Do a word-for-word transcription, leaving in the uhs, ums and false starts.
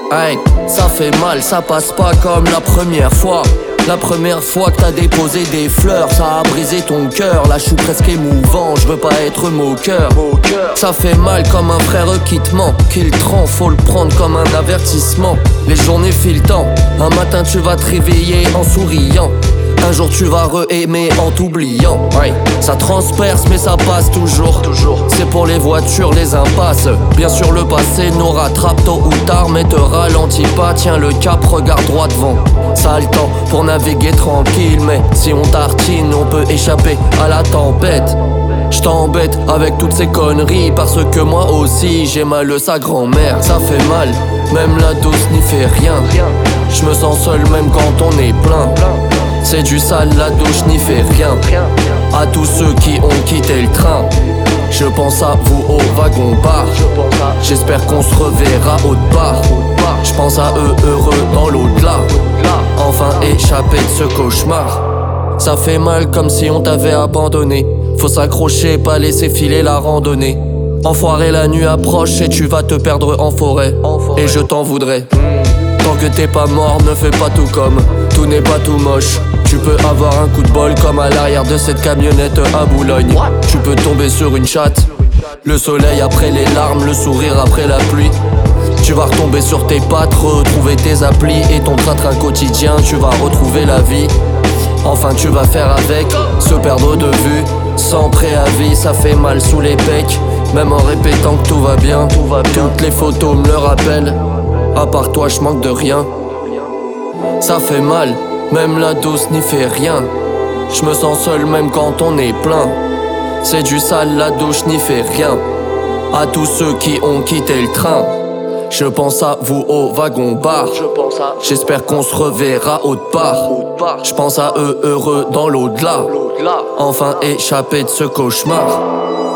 Hey, ça fait mal, ça passe pas comme la première fois. La première fois que t'as déposé des fleurs, ça a brisé ton cœur. Là je suis presque émouvant, je veux pas être moqueur. Ça fait mal comme un frère qui te ment, qu'il te rend, faut le prendre comme un avertissement. Les journées filent le temps, un matin tu vas te réveiller en souriant. Un jour tu vas re-aimer en t'oubliant. Ouais. Ça transperce mais ça passe toujours, toujours. C'est pour les voitures, les impasses. Bien sûr le passé nous rattrape tôt ou tard, mais te ralentis pas, tiens le cap, regarde droit devant. Ça a le temps pour naviguer tranquille, mais si on tartine on peut échapper à la tempête. Je t'embête avec toutes ces conneries, parce que moi aussi j'ai mal sa grand-mère. Ça fait mal, même la douce n'y fait rien. Je me sens seul même quand on est plein. C'est du sale, la douche n'y fait rien. À tous ceux qui ont quitté le train, je pense à vous au wagon-bar. J'espère qu'on se reverra autre part. Je pense à eux heureux dans l'au-delà, enfin échappé de ce cauchemar. Ça fait mal comme si on t'avait abandonné. Faut s'accrocher, pas laisser filer la randonnée. Enfoiré, la nuit approche et tu vas te perdre en forêt, et je t'en voudrais. Tant que t'es pas mort, ne fais pas tout comme. Tout n'est pas tout moche. Tu peux avoir un coup de bol comme à l'arrière de cette camionnette à Boulogne. Tu peux tomber sur une chatte, le soleil après les larmes, le sourire après la pluie. Tu vas retomber sur tes pattes, retrouver tes applis et ton train-train quotidien. Tu vas retrouver la vie, enfin tu vas faire avec. Se perdre de vue, sans préavis, ça fait mal sous les pecs. Même en répétant que tout va bien, tout va bien. Toutes les photos me le rappellent, à part toi je manque de rien. Ça fait mal, même la douce n'y fait rien. Je me sens seul même quand on est plein. C'est du sale, la douche n'y fait rien. À tous ceux qui ont quitté le train, je pense à vous au wagon-bar. J'espère qu'on se reverra autre part. Je pense à eux heureux dans l'au-delà, enfin échappé de ce cauchemar.